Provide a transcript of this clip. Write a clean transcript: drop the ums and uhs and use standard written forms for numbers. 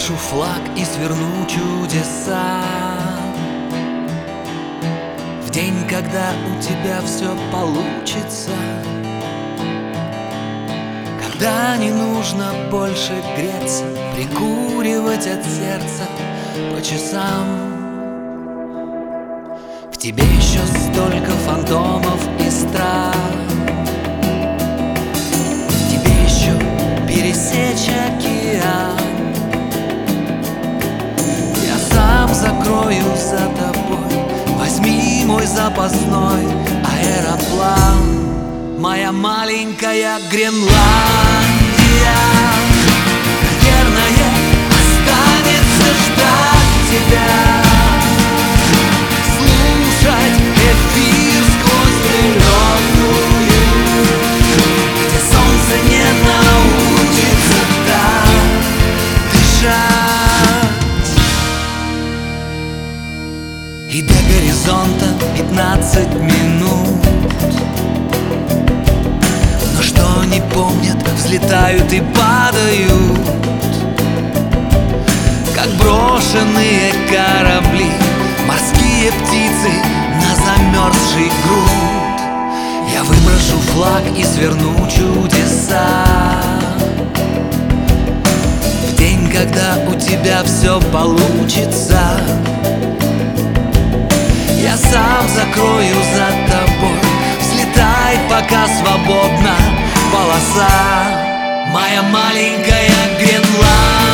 выброшу флаг и сверну чудеса. В день, когда у тебя все получится, когда не нужно больше греться, прикуривать от сердца по часам. В тебе еще столько фантомов и страх, тебе еще пересечь океан. Я сам закрою за тобой, возьми мой запасной аэроплан. Моя маленькая Гренландия, наверное, останется ждать тебя, слушать эфир сквозь зеленую, где солнце не научится так дышать. И до горизонта 15 минут, но что не помнят, взлетают и падают, как брошенные корабли, морские птицы на замерзший грунт. Я выброшу флаг и сверну чудеса. В день, когда у тебя все получится, я сам закрою за тобой. Взлетай, пока свободна полоса, моя маленькая Гренландия.